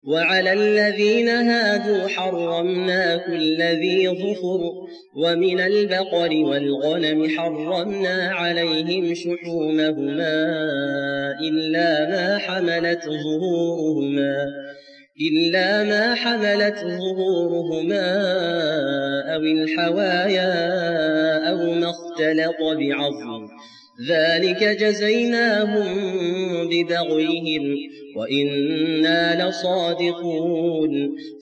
وعلى الذين هادوا حرمنا كل ذي ظفر ومن البقر والغنم حرمنا عليهم شحومهما إلا ما حملت ظهورهما أو الحوايا أو ما اختلط بعظم ذلك جزيناهم ببغيهم وإنا لصادقون